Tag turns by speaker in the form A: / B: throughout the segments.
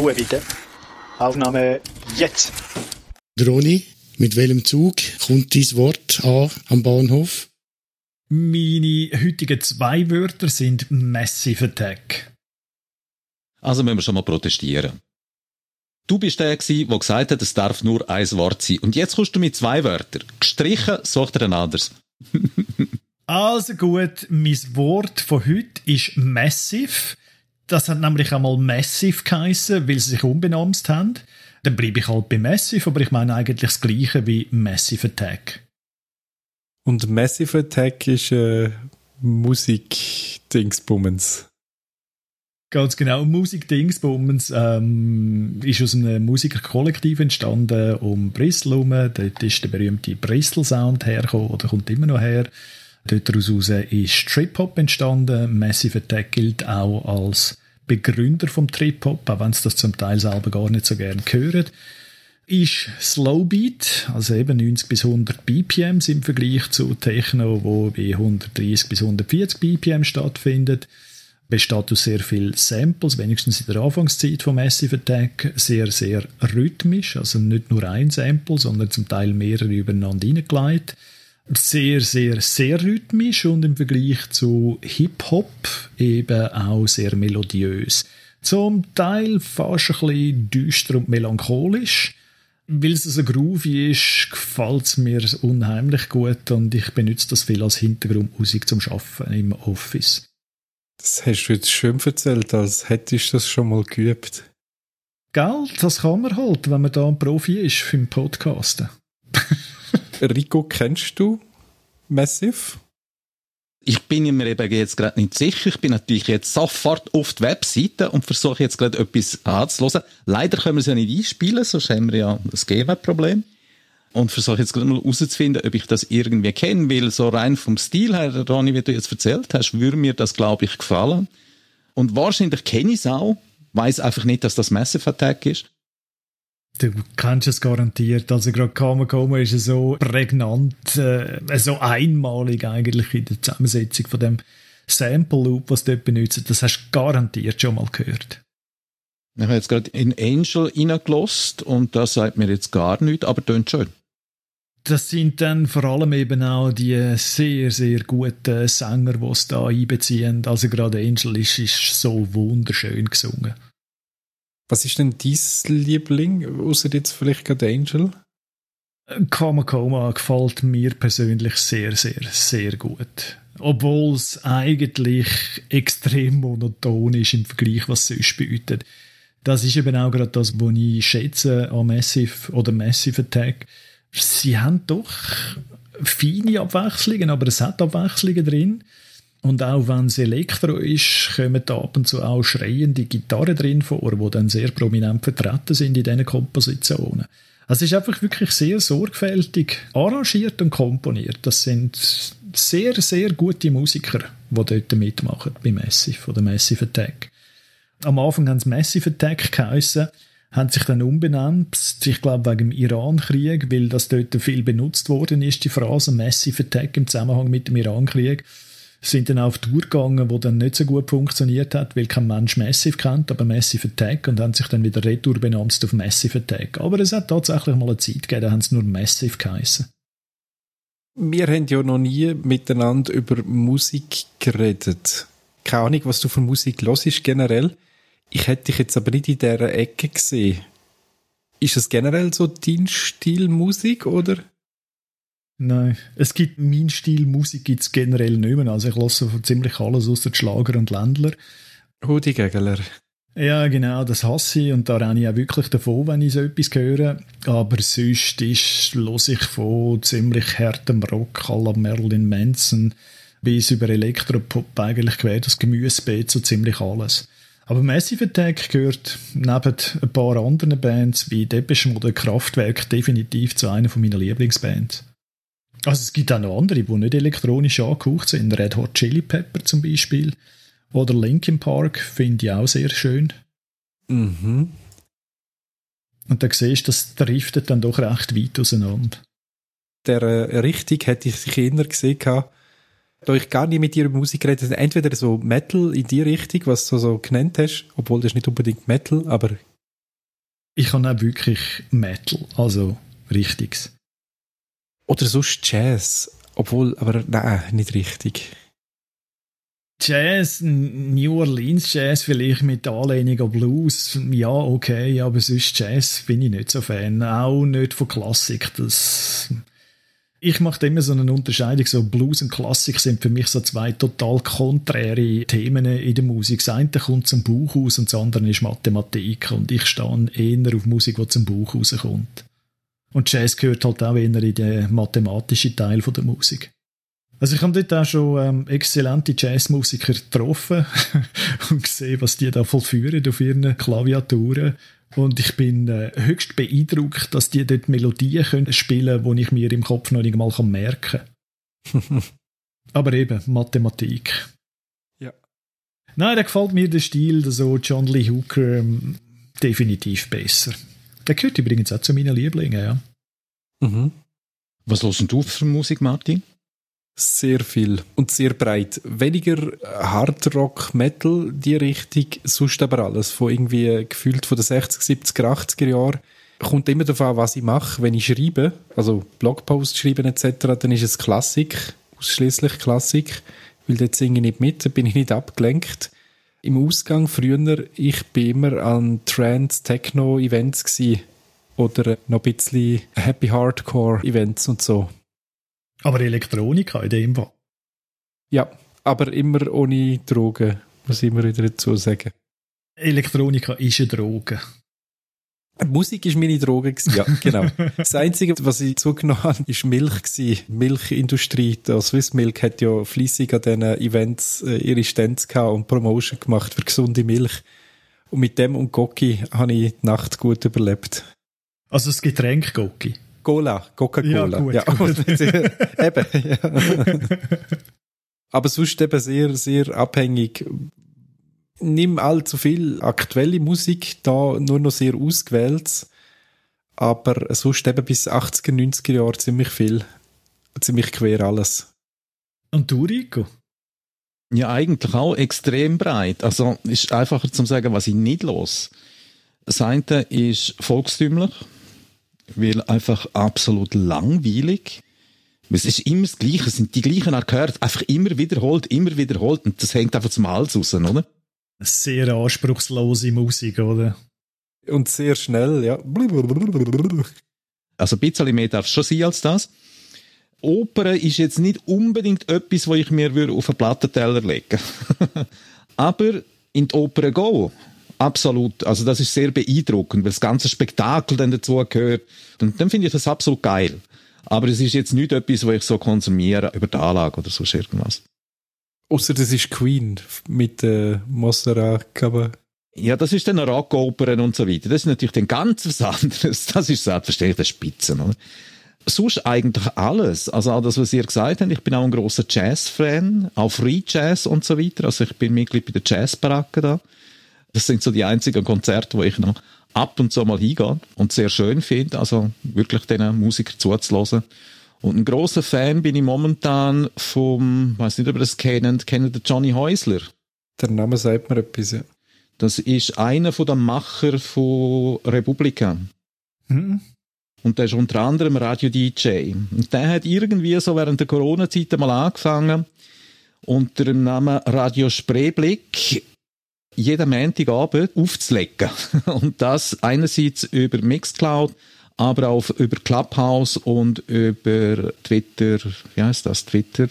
A: Ruhe bitte. Aufnahme jetzt.
B: Ronny, mit welchem Zug kommt dein Wort an am Bahnhof?
C: Meine heutigen 2 Wörter sind Massive Attack.
D: Also müssen wir schon mal protestieren. Du bist der gewesen, der gesagt hat, es darf nur ein Wort sein. Und jetzt kommst du mit 2 Wörtern. Gestrichen, such dir ein anderes.
C: Also gut, mein Wort von heute ist Massive. Das hat nämlich einmal Massive geheissen, weil sie sich umbenannt haben. Dann bleibe ich halt bei Massive, aber ich meine eigentlich das Gleiche wie Massive Attack.
E: Und Massive Attack ist Musik-Dingsbummens.
C: Ganz genau. Musik-Dingsbummens ist aus einem Musikerkollektiv entstanden um Bristol herum. Dort ist der berühmte Bristol-Sound hergekommen oder kommt immer noch her. Dort daraus ist Trip-Hop entstanden. Massive Attack gilt auch als Begründer vom Trip-Hop, auch wenn es das zum Teil selber gar nicht so gerne hören. Ist Slowbeat, also eben 90 bis 100 BPMs im Vergleich zu Techno, wo bei 130 bis 140 BPM stattfindet. Besteht aus sehr vielen Samples, wenigstens in der Anfangszeit von Massive Attack, sehr, sehr rhythmisch, also nicht nur ein Sample, sondern zum Teil mehrere übereinander hineingelegt. Sehr, sehr, sehr rhythmisch und im Vergleich zu Hip-Hop eben auch sehr melodiös. Zum Teil fast ein bisschen düster und melancholisch. Weil es so groovy ist, gefällt es mir unheimlich gut und ich benutze das viel als Hintergrundmusik zum Arbeiten im Office.
E: Das hast du jetzt schön erzählt, als hättest du das schon mal geübt.
C: Gell, das kann man halt, wenn man da ein Profi ist für den Podcasten.
E: Rico, kennst du Massive?
D: Ich bin mir eben jetzt gerade nicht sicher. Ich bin natürlich jetzt sofort auf die Webseite und versuche jetzt gerade etwas anzuhören. Leider können wir es ja nicht einspielen, sonst haben wir ja das GEMA-Problem. Und versuche jetzt gerade mal herauszufinden, ob ich das irgendwie kenne, weil so rein vom Stil her, Ronny, wie du jetzt erzählt hast, würde mir das, glaube ich, gefallen. Und wahrscheinlich kenne ich es auch, weiss einfach nicht, dass das Massive Attack ist.
C: Du kennst es garantiert. Also gerade Kama ist so prägnant, so einmalig eigentlich in der Zusammensetzung von dem Sample Loop, was du dort benutzt. Das hast du garantiert schon mal gehört.
D: Ich habe jetzt gerade in Angel reingelassen und das sagt mir jetzt gar nichts, aber tönt schön.
C: Das sind dann vor allem eben auch die sehr, sehr guten Sänger, die es da einbeziehen. Also gerade Angel ist so wunderschön gesungen.
E: Was ist denn dein Liebling, außer jetzt vielleicht gerade Angel?
C: Kama gefällt mir persönlich sehr, sehr, sehr gut. Obwohl es eigentlich extrem monoton ist im Vergleich, was es sonst bietet. Das ist eben auch gerade das, was ich schätze an Massive oder Massive Attack. Sie haben doch feine Abwechslungen, aber es hat Abwechslungen drin. Und auch wenn es Elektro ist, kommen da ab und zu auch schreiende Gitarren drin vor, die dann sehr prominent vertreten sind in diesen Kompositionen. Also es ist einfach wirklich sehr sorgfältig arrangiert und komponiert. Das sind sehr, sehr gute Musiker, die dort mitmachen bei Massive oder Massive Attack. Am Anfang haben sie Massive Attack geheissen, haben sich dann umbenannt, ich glaube wegen dem Iran-Krieg, weil das dort viel benutzt worden ist, die Phrase Massive Attack im Zusammenhang mit dem Iran-Krieg. Sind dann auf Tour gegangen, wo dann nicht so gut funktioniert hat, weil kein Mensch Massive kennt, aber Massive Attack, und haben sich dann wieder retour benannt auf Massive Attack. Aber es hat tatsächlich mal eine Zeit gegeben, da haben sie nur Massive geheissen.
E: Wir haben ja noch nie miteinander über Musik geredet. Keine Ahnung, was du für Musik hörst generell. Ich hätte dich jetzt aber nicht in dieser Ecke gesehen. Ist das generell so dein Stil Musik, oder?
C: Nein, es gibt meinen Stil Musik gibt's generell nicht mehr. Also ich höre ziemlich alles außer Schlager und Ländler.
E: Rudi Gegler.
C: Ja, genau, das hasse ich und da renne ich auch wirklich davon, wenn ich so etwas höre. Aber sonst höre ich von ziemlich härtem Rock à la Marilyn Manson bis über Elektropop eigentlich quer das Gemüsebeet, so ziemlich alles. Aber Massive Attack gehört neben ein paar anderen Bands wie Depeche Mode, Kraftwerk definitiv zu einer meiner Lieblingsbands. Also es gibt auch noch andere, die nicht elektronisch angehaucht sind. Red Hot Chili Pepper zum Beispiel. Oder Linkin Park finde ich auch sehr schön.
E: Mhm.
C: Und da siehst du, das driftet dann doch recht weit auseinander.
E: Der Richtung hätte ich sich eher gesehen, da ich gar nicht mit dir über Musik rede. Entweder so Metal in die Richtung, was du so genannt hast, obwohl das nicht unbedingt Metal, aber
C: Ich habe auch wirklich Metal, also Richtiges.
E: Oder sonst Jazz. Obwohl, aber nein, nicht richtig.
C: Jazz, New Orleans Jazz vielleicht mit Anlehnung an Blues, ja, okay, aber sonst Jazz bin ich nicht so Fan. Auch nicht von Klassik. Ich mache immer so eine Unterscheidung, so Blues und Klassik sind für mich so zwei total konträre Themen in der Musik. Das eine kommt zum Bauch aus und das andere ist Mathematik und ich stehe eher auf Musik, die zum Bauch rauskommt. Und Jazz gehört halt auch eher in den mathematischen Teil der Musik. Also ich habe dort auch schon exzellente Jazzmusiker getroffen und gesehen, was die da vollführen auf ihren Klaviaturen. Und ich bin höchst beeindruckt, dass die dort Melodien können spielen können, die ich mir im Kopf noch nicht mal merken kann. Aber eben, Mathematik.
E: Ja.
C: Nein, da gefällt mir der Stil, so John Lee Hooker, definitiv besser. Der gehört übrigens auch zu meinen Lieblingen, ja.
E: Mhm.
D: Was hörst du für Musik, Martin?
E: Sehr viel und sehr breit. Weniger Hardrock, Metal, die Richtung, sonst aber alles. Von irgendwie gefühlt von den 60er, 70er, 80er Jahren. Kommt immer darauf an, was ich mache. Wenn ich schreibe, also Blogpost schreiben etc., dann ist es Klassik, ausschließlich Klassik, weil dort singe ich nicht mit, da bin ich nicht abgelenkt. Im Ausgang früher, ich bin immer an Trance-Techno-Events gsi oder noch ein bisschen Happy Hardcore-Events und so.
C: Aber Elektronika in dem Fall.
E: Ja, aber immer ohne Drogen, muss ich immer wieder dazu sagen.
C: Elektronika ist eine Droge.
E: Musik war meine Droge, ja, genau. Das Einzige, was ich zugenommen habe, war Milch gewesen. Milchindustrie. Die Swiss Milk hat ja fleissig an diesen Events ihre Stände gehabt und Promotion gemacht für gesunde Milch. Und mit dem und Gocki habe ich die Nacht gut überlebt.
C: Also das Getränk Gocki?
E: Coca-Cola.
C: Ja, gut.
E: Eben, ja. Aber sonst eben sehr, sehr abhängig. Nimm allzu viel aktuelle Musik, da nur noch sehr ausgewählt. Aber sonst eben bis 80er, 90er Jahre ziemlich viel. Ziemlich quer alles.
C: Und du, Rico?
D: Ja, eigentlich auch extrem breit. Also ist einfacher zu sagen, was ich nicht los. Das eine ist volkstümlich, weil einfach absolut langweilig. Es ist immer das Gleiche, es sind die gleichen Akkorde, einfach immer wiederholt und das hängt einfach zum Hals raus, oder?
C: Sehr anspruchslose Musik, oder?
E: Und sehr schnell, ja.
D: Also ein bisschen mehr darf es schon sein als das. Oper ist jetzt nicht unbedingt etwas, wo ich mir auf einen Plattenteller legen würde. Aber in die Oper gehen, absolut. Also das ist sehr beeindruckend, weil das ganze Spektakel dann dazu gehört. Und dann finde ich das absolut geil. Aber es ist jetzt nicht etwas, was ich so konsumiere über die Anlage oder so irgendwas.
E: Ausser das ist Queen mit Montserrat Caballé.
D: Ja, das ist dann Rockopern und so weiter. Das ist natürlich dann ganz was anderes. Das ist selbstverständlich der Spitzen, oder? Sonst eigentlich alles. Also auch das, was ihr gesagt habt. Ich bin auch ein grosser Jazz-Fan, auch Free Jazz und so weiter. Also ich bin Mitglied bei der Jazzbaracke da. Das sind so die einzigen Konzerte, wo ich noch ab und zu mal hingehe und sehr schön finde, also wirklich diesen Musiker zuzuhören. Und ein grosser Fan bin ich momentan vom, ich weiss nicht, ob ihr das kennt ihr Johnny Häusler?
E: Der Name sagt mir etwas, ja.
D: Das ist einer der Macher von Republika.
C: Hm.
D: Und der ist unter anderem Radio-DJ. Und der hat irgendwie so während der Corona-Zeit mal angefangen, unter dem Namen Radio Spreeblick jeden Montagabend aufzulegen. Und das einerseits über Mixcloud, aber auch über Clubhouse und über Twitter. Wie heißt das? Twitter?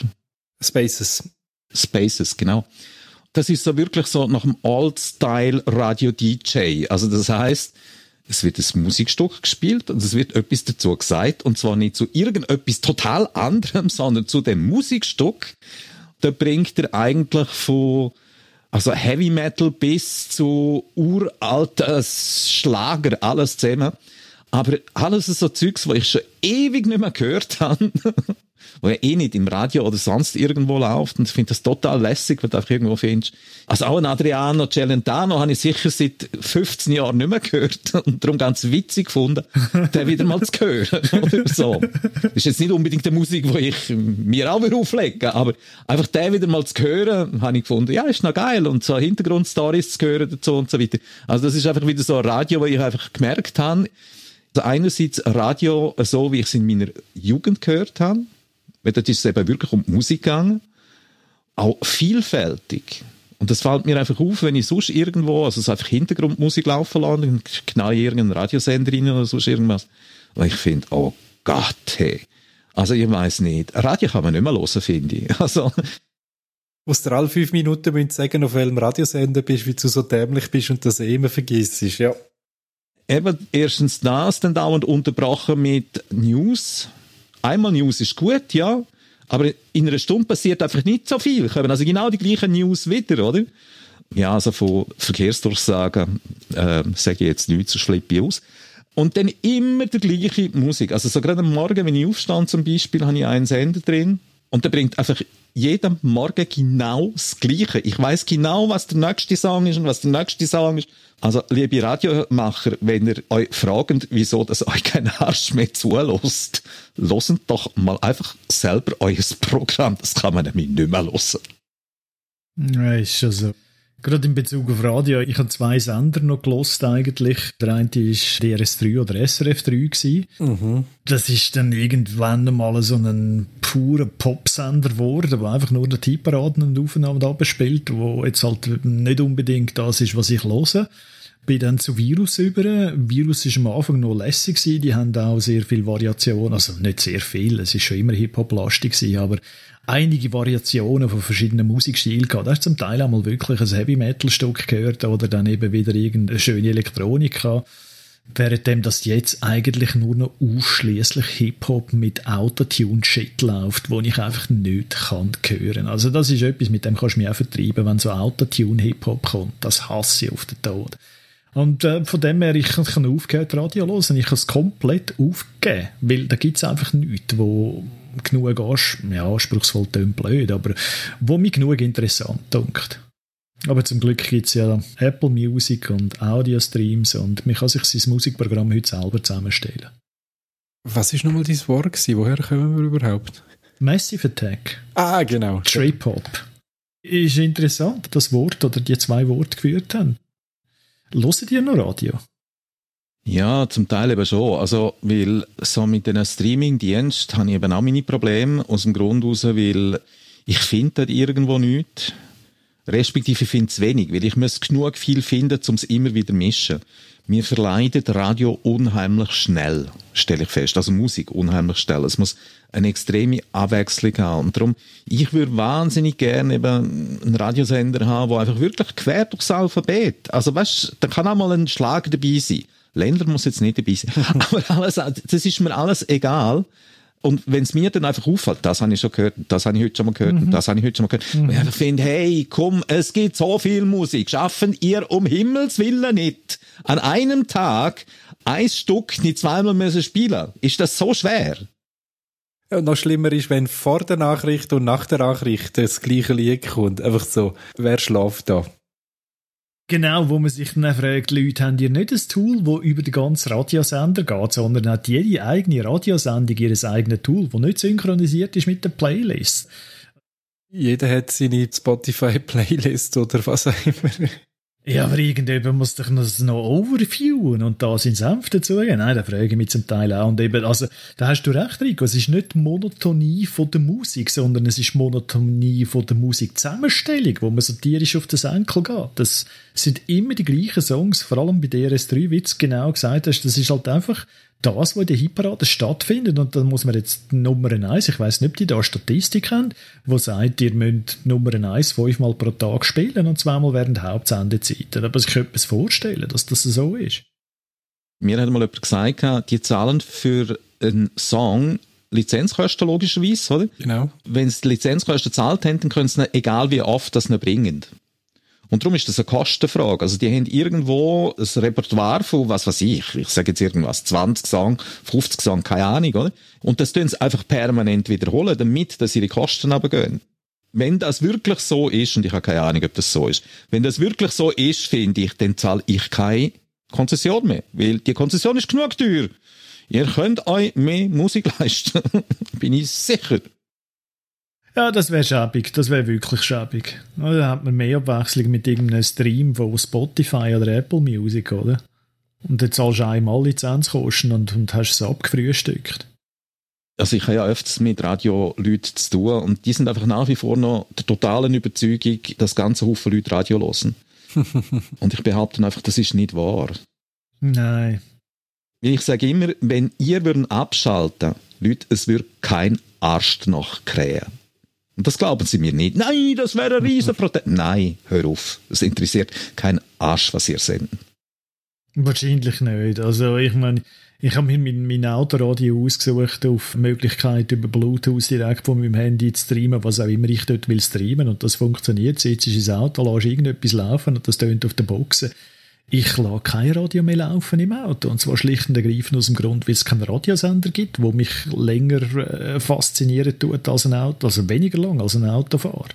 D: Spaces, genau. Das ist so wirklich so nach dem Old-Style Radio-DJ. Also das heisst, es wird ein Musikstück gespielt und es wird etwas dazu gesagt. Und zwar nicht zu irgendetwas total anderem, sondern zu dem Musikstück. Da bringt er eigentlich von Heavy Metal bis zu uraltes Schlager, alles zusammen. Aber alles so Zeugs, was ich schon ewig nicht mehr gehört habe. wo ja eh nicht im Radio oder sonst irgendwo läuft. Und ich finde das total lässig, wenn du einfach irgendwo findest. Also auch ein Adriano Celentano habe ich sicher seit 15 Jahren nicht mehr gehört und darum ganz witzig gefunden, den wieder mal zu hören. Oder so. Das ist jetzt nicht unbedingt die Musik, die ich mir auch auflegen will, aber einfach den wieder mal zu hören, habe ich gefunden, ja, ist noch geil. Und so Hintergrundstories zu hören dazu und so weiter. Also das ist einfach wieder so ein Radio, wo ich einfach gemerkt habe, also einerseits Radio, so wie ich es in meiner Jugend gehört habe, weil dort ist es eben wirklich um die Musik gegangen, auch vielfältig. Und das fällt mir einfach auf, wenn ich sonst irgendwo, also so einfach Hintergrundmusik laufen lasse, dann knall ich irgendeinen Radiosender rein oder sonst irgendwas. Und ich finde, oh Gott, hey. Also ich weiss nicht. Radio kann man nicht mehr hören, finde ich. Also
E: musst du alle 5 Minuten sagen, auf welchem Radiosender bist, wie du so dämlich bist und das immer vergisst. Ja.
D: Eben, erstens das, dann dauernd unterbrochen mit News. Einmal News ist gut, ja, aber in einer Stunde passiert einfach nicht so viel. Kommen also genau die gleichen News wieder, oder? Ja, also von Verkehrsdurchsagen sage ich jetzt nichts, so schleppe ich aus. Und dann immer die gleiche Musik. Also so gerade am Morgen, wenn ich aufstand zum Beispiel, habe ich einen Sender drin und der bringt einfach jeden Morgen genau das Gleiche. Ich weiss genau, was der nächste Song ist und was der nächste Song ist. Also, liebe Radiomacher, wenn ihr euch fragt, wieso das euch kein Arsch mehr zulässt, hört doch mal einfach selber euer Programm. Das kann man nämlich nicht mehr hören.
C: Ja, ist schon so. Gerade in Bezug auf Radio, ich habe 2 Sender noch gelost eigentlich. Der eine war DRS3 oder SRF3 gewesen. Mhm. Das ist dann irgendwann mal so ein purer Popsender geworden, der einfach nur den Tippparaden und Aufnahmen abspielt, wo jetzt halt nicht unbedingt das ist, was ich höre. Bin dann zu Virus über. Virus ist am Anfang noch lässig gewesen. Die haben auch sehr viel Variation, also nicht sehr viel, es ist schon immer Hip-Hop-lastig gewesen, aber einige Variationen von verschiedenen Musikstilen gehabt. Da hast du zum Teil auch mal wirklich ein Heavy-Metal-Stück gehört oder dann eben wieder irgendeine schöne Elektronik gehabt. Währenddem das jetzt eigentlich nur noch ausschliesslich Hip-Hop mit Autotune-Shit läuft, wo ich einfach nicht kann hören. Also das ist etwas, mit dem kannst du mich auch vertreiben, wenn so Autotune-Hip-Hop kommt. Das hasse ich auf den Tod. Und von dem her, ich habe aufgehört, Radio zu hören. Ich habe es komplett aufgegeben, weil da gibt es einfach nichts, wo genug anspruchsvoll tönt blöd, aber wo mich genug interessant dunkt. Aber zum Glück gibt es ja Apple Music und Audio-Streams und man kann sich sein Musikprogramm heute selber zusammenstellen.
E: Was war nochmal dein Wort gewesen? Woher kommen wir überhaupt?
C: Massive Attack.
E: Ah, genau.
C: Trip-Hop. Ist interessant, das Wort oder die 2 Worte geführt haben. Hört ihr noch Radio?
D: Ja, zum Teil eben schon. Also, weil so mit den Streaming-Diensten habe ich eben auch meine Probleme. Aus dem Grund heraus, weil ich finde dort irgendwo nichts. Respektive ich finde es wenig, weil ich muss genug viel finden, um es immer wieder mischen. Mir verleidet Radio unheimlich schnell, stelle ich fest. Also Musik unheimlich schnell. Es muss eine extreme Abwechslung haben. Und darum, ich würde wahnsinnig gerne eben einen Radiosender haben, der einfach wirklich quer durchs Alphabet. Also weißt, da kann auch mal ein Schlag dabei sein. Länder muss jetzt nicht dabei sein. Aber alles, das ist mir alles egal. Und wenn es mir dann einfach auffällt, das habe ich schon gehört, das habe ich heute schon mal gehört, das habe ich heute schon mal gehört. Und ich einfach finde, hey, komm, es gibt so viel Musik. Schaffen ihr um Himmels Willen nicht an einem Tag ein Stück nicht zweimal müssen spielen? Ist das so schwer?
E: Ja, und noch schlimmer ist, wenn vor der Nachricht und nach der Nachricht das gleiche Lied kommt. Einfach so, wer schläft da?
C: Genau, wo man sich dann fragt, Leute, haben ihr nicht ein Tool, das über den ganzen Radiosender geht, sondern hat jede eigene Radiosendung ihr eigenes Tool, das nicht synchronisiert ist mit der Playlist.
E: Jeder hat seine Spotify-Playlist oder was auch immer.
C: Ja, aber irgendjemand muss doch noch overviewen und da seinen Senf dazugeben. Nein, da frage ich mich zum Teil auch. Und eben, also, da hast du recht, Rico, es ist nicht die Monotonie von der Musik, sondern es ist die Monotonie von der Musikzusammenstellung, wo man so tierisch auf den Senkel geht. Das sind immer die gleichen Songs, vor allem bei DRS3, wie du genau gesagt hast. Das ist halt einfach das, was in der Hitparade stattfindet. Und dann muss man jetzt Nummer 1, ich weiss nicht, ob die da Statistik haben, wo sagt, ihr müsst Nummer 1 5-mal pro Tag spielen und 2-mal während der Hauptsendezeiten. Aber ich könnte mir vorstellen, dass das so ist.
D: Mir hat mal jemand gesagt, die zahlen für einen Song Lizenzkosten logischerweise, oder?
E: Genau.
D: Wenn sie die Lizenzkosten gezahlt haben, dann können sie, egal wie oft, das nicht bringen. Und darum ist das eine Kostenfrage. Also die haben irgendwo ein Repertoire von, was weiß ich sage jetzt irgendwas, 20 Songs, 50 Songs, keine Ahnung, oder? Und das tun sie einfach permanent wiederholen, damit dass ihre Kosten runtergehen. Wenn das wirklich so ist, und ich habe keine Ahnung, ob das so ist, wenn das wirklich so ist, finde ich, dann zahle ich keine Konzession mehr. Weil die Konzession ist genug teuer. Ihr könnt euch mehr Musik leisten. Bin ich sicher.
C: Ja, das wäre schäbig. Das wäre wirklich schäbig. Da hat man mehr Abwechslung mit irgendeinem Stream von Spotify oder Apple Music, oder? Und dann zahlst du einmal Lizenzkosten und hast es abgefrühstückt.
D: Also ich habe ja öfters mit Radio-Leuten zu tun und die sind einfach nach wie vor noch der totalen Überzeugung, dass ganze Haufen Leute Radio hören. Und ich behaupte einfach, das ist nicht wahr.
C: Nein.
D: Ich sage immer, wenn ihr abschalten Leute, es würde kein Arsch noch krähen. Und das glauben sie mir nicht. Nein, das wäre ein riesen Protest. Nein, hör auf. Es interessiert kein Arsch, was ihr sendet.
C: Wahrscheinlich nicht. Also ich meine, ich habe mir mein Autoradio ausgesucht auf Möglichkeit über Bluetooth direkt von meinem Handy zu streamen, was auch immer ich dort will streamen. Und das funktioniert. Sitzt ins Auto, lässt irgendetwas laufen und das tönt auf der Boxen. Ich lasse kein Radio mehr laufen im Auto. Und zwar schlicht und ergreifend aus dem Grund, weil es keinen Radiosender gibt, wo mich länger faszinieren tut als ein Auto, also weniger lang als ein Autofahrt.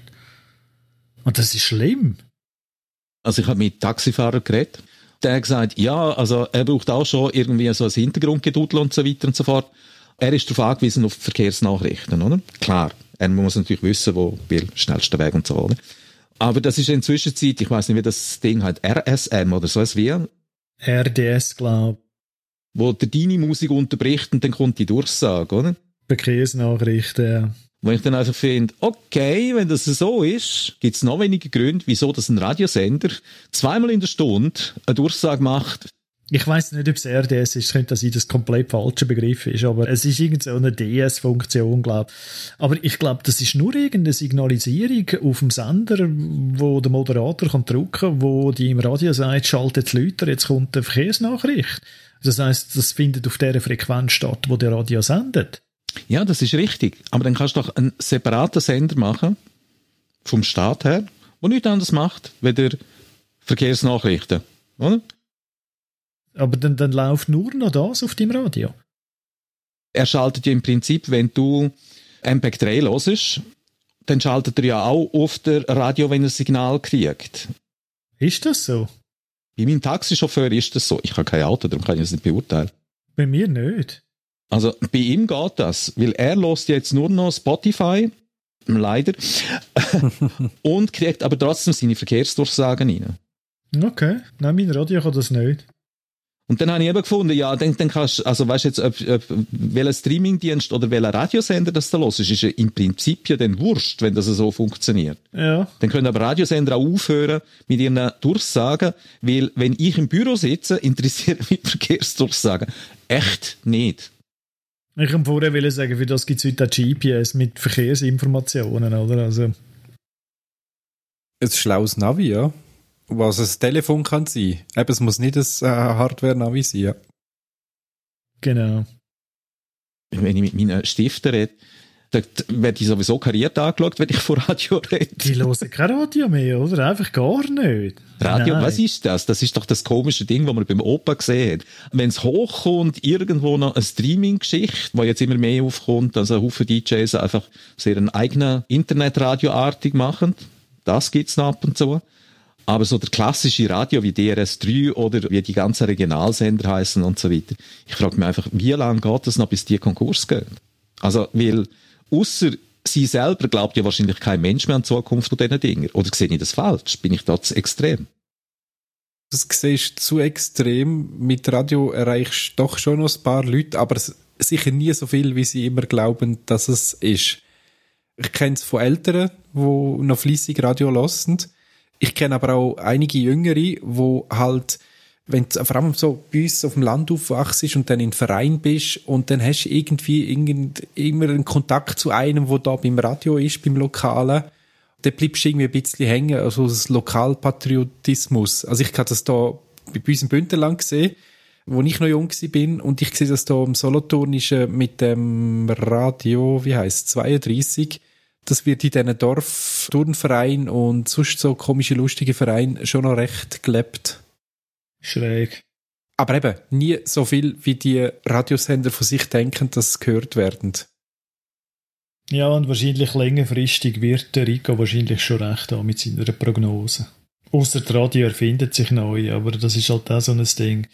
C: Und das ist schlimm.
D: Also ich habe mit Taxifahrern geredet. Der hat gesagt, ja, also er braucht auch schon irgendwie so ein Hintergrundgedudel und so weiter und so fort. Er ist darauf angewiesen auf die Verkehrsnachrichten, oder? Klar, er muss natürlich wissen, wo der schnellste Weg und so, oder? Aber das ist in der Zwischenzeit, ich weiss nicht, wie das Ding heißt, RSM oder so etwas wie.
C: RDS, glaube ich.
D: Wo der deine Musik unterbricht und dann kommt die Durchsage, oder?
C: Verkehrsnachrichten, ja.
D: Wo ich dann einfach finde, okay, wenn das so ist, gibt es noch weniger Gründe, wieso das ein Radiosender zweimal in der Stunde eine Durchsage macht.
C: Ich weiss nicht, ob es RDS ist, es könnte sein, dass es komplett falscher Begriff ist, aber es ist irgend so eine DS-Funktion, glaube ich. Aber ich glaube, das ist nur irgendeine Signalisierung auf dem Sender, wo der Moderator kann drücken, wo die im Radio sagt, schaltet die Leute, jetzt kommt eine Verkehrsnachricht. Das heisst, das findet auf der Frequenz statt, wo der Radio sendet.
D: Ja, das ist richtig. Aber dann kannst du doch einen separaten Sender machen, vom Staat her, der nichts anderes macht, weder Verkehrsnachrichten, oder?
C: Aber dann läuft nur noch das auf deinem Radio.
D: Er schaltet ja im Prinzip, wenn du MP3 hörst, dann schaltet er ja auch auf der Radio, wenn er ein Signal kriegt.
C: Ist das so?
D: Bei meinem Taxichauffeur ist das so. Ich habe kein Auto, darum kann ich das nicht beurteilen.
C: Bei mir nicht.
D: Also bei ihm geht das, weil er hört jetzt nur noch Spotify, leider, und kriegt aber trotzdem seine Verkehrsdurchsagen rein.
C: Okay, nein, mein Radio kann das nicht.
D: Und dann habe ich eben gefunden, ja, dann kannst du, also weißt jetzt, ob welcher Streamingdienst oder welcher Radiosender das da los ist ja im Prinzip ja dann wurscht, wenn das so funktioniert.
C: Ja.
D: Dann können aber Radiosender auch aufhören mit ihren Durchsagen, weil wenn ich im Büro sitze, interessiert mich Verkehrsdurchsagen echt nicht.
C: Ich kann vorher sagen, für das gibt es heute auch GPS mit Verkehrsinformationen, oder? Also.
E: Ein schlaues Navi, ja. Was ein Telefon kann sein. Eben, es muss nicht ein Hardware-Navi sein, ja.
C: Genau.
D: Wenn ich mit meinen Stiften rede, dann werde ich sowieso kariert angeschaut, wenn ich vor Radio rede.
C: Die hören kein Radio mehr, oder? Einfach gar nicht.
D: Radio,
C: Nein.
D: was ist das? Das ist doch das komische Ding, was man beim Opa gesehen hat. Wenn es hochkommt, irgendwo noch eine Streaming-Geschichte, die jetzt immer mehr aufkommt, also ein Haufen DJs einfach sehr einen eigenen Internetradioartig machen, das gibt's noch ab und zu. Aber so der klassische Radio wie DRS3 oder wie die ganzen Regionalsender heißen und so weiter. Ich frage mich einfach, wie lange geht es noch, bis die Konkurs gehen? Also, weil, ausser sie selber glaubt ja wahrscheinlich kein Mensch mehr an die Zukunft von diesen Dingen. Oder sehe ich das falsch? Bin ich da zu extrem?
E: Das siehst du zu extrem. Mit Radio erreichst du doch schon noch ein paar Leute, aber sicher nie so viel, wie sie immer glauben, dass es ist. Ich kenne es von Älteren, die noch fleissig Radio hören. Ich kenne aber auch einige Jüngere, die halt, wenn du vor allem so bei uns auf dem Land aufwachst und dann in Verein bist und dann hast du irgendwie immer einen Kontakt zu einem, der da beim Radio ist, beim Lokalen, dann bleibst du irgendwie ein bisschen hängen, also das Lokalpatriotismus. Also ich habe das da bei uns im Bündnerland gesehen, wo ich noch jung bin, und ich sehe das da im Solothurnischen mit dem Radio, wie heisst es, 32, Das wird in diesen Dorfturnvereinen und sonst so komische, lustige Vereine schon noch recht gelebt.
C: Schräg.
E: Aber eben, nie so viel, wie die Radiosender von sich denken, dass sie gehört werden.
C: Ja, und wahrscheinlich längerfristig wird der Rico wahrscheinlich schon recht haben mit seiner Prognose. Ausser das Radio erfindet sich neu, aber das ist halt auch so ein Ding.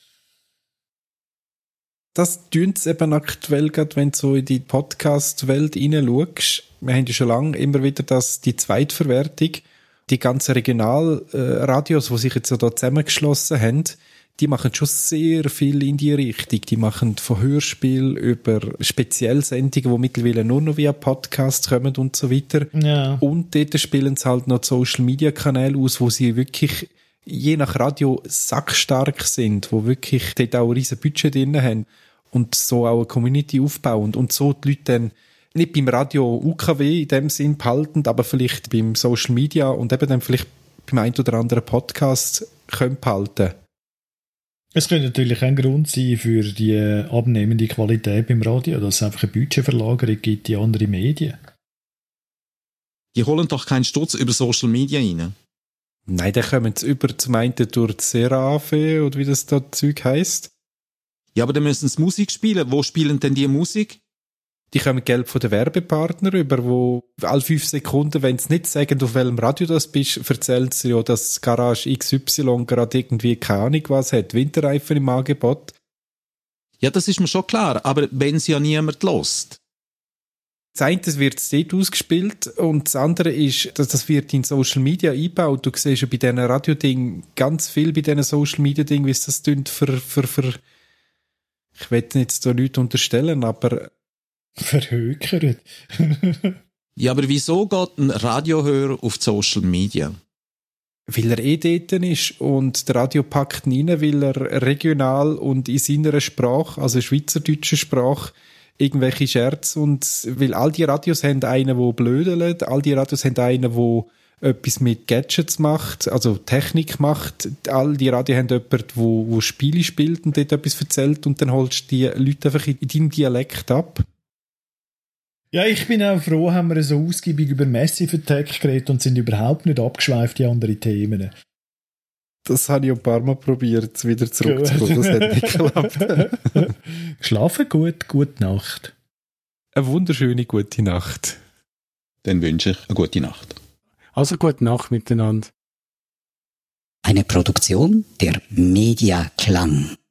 E: Das tut es eben aktuell, gerade wenn du so in die Podcast-Welt hineinschaust. Wir haben ja schon lange immer wieder die Zweitverwertung. Die ganzen Regionalradios, die sich jetzt so da zusammengeschlossen haben, die machen schon sehr viel in die Richtung. Die machen von Hörspiel über Speziellsendungen, die mittlerweile nur noch via Podcasts kommen und so weiter.
C: Ja.
E: Und dort spielen sie halt noch Social-Media-Kanäle aus, wo sie wirklich je nach Radio sackstark sind, wo wirklich dort auch ein riesen Budget drin haben und so auch eine Community aufbauen und so die Leute dann nicht beim Radio UKW in dem Sinn behalten, aber vielleicht beim Social Media und eben dann vielleicht beim ein oder anderen Podcast können behalten.
C: Es könnte natürlich ein Grund sein für die abnehmende Qualität beim Radio, dass es einfach eine Budgetverlagerung gibt in andere Medien.
D: Die holen doch keinen Stutz über Social Media rein.
E: Nein, dann kommen sie über zum einen durch die Seraphe oder wie das da Zeug heisst.
D: Ja, aber dann müssen sie Musik spielen. Wo spielen denn die Musik?
E: Die kommen Geld von den Werbepartnern über, wo alle 5 Sekunden, wenn sie nicht sagen, auf welchem Radio das bist, erzählen sie ja, dass Garage XY gerade irgendwie keine Ahnung was hat, Winterreifen im Angebot.
D: Ja, das ist mir schon klar, aber wenn sie ja niemand hört.
E: Das eine wird dort ausgespielt und das andere ist, dass das wird in Social Media eingebaut. Du siehst ja bei diesen Radio-Dingen ganz viel bei diesen Social Media-Dingen, wie es das tun ich will jetzt da nichts unterstellen, aber
C: Verhökert.
D: Ja, aber wieso geht ein Radiohörer auf die Social Media?
E: weil er dort ist und der Radio packt ihn rein, weil er regional und in seiner Sprache, also schweizerdeutscher Sprache, irgendwelche Scherze und weil all die Radios haben einen, der blödelt, all die Radios haben einen, der etwas mit Gadgets macht, also Technik macht, all die Radios haben jemanden, der Spiele spielt und dort etwas erzählt und dann holst du die Leute einfach in deinem Dialekt ab.
C: Ja, ich bin auch froh, haben wir so ausgiebig über Massive Attack geredet und sind überhaupt nicht abgeschweift in andere Themen.
E: Das habe ich ein paar Mal probiert, wieder zurückzukommen. Das hat nicht geklappt.
C: Schlafen gut, gute Nacht.
E: Eine wunderschöne gute Nacht.
D: Dann wünsche ich eine gute Nacht.
B: Also gute Nacht miteinander.
F: Eine Produktion der Media Klang.